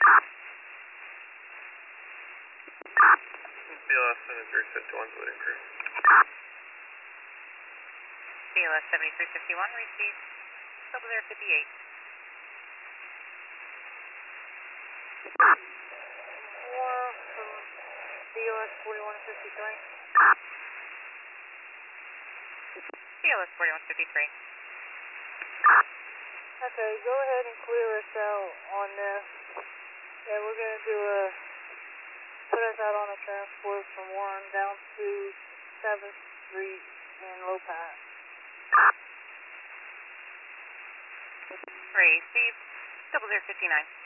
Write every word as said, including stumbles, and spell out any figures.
B L S seventy-three fifty-one, waiting crew. B L S seventy-three fifty-one, receive. Double Air fifty-eight. Four from B L S forty-one fifty-three. B L S forty-one fifty-three. Okay, go ahead and clear us out on this. And we're going to do a, put us out on a transport from Warren down to seventh Street in Lopat. Receive. Double Air fifty-nine.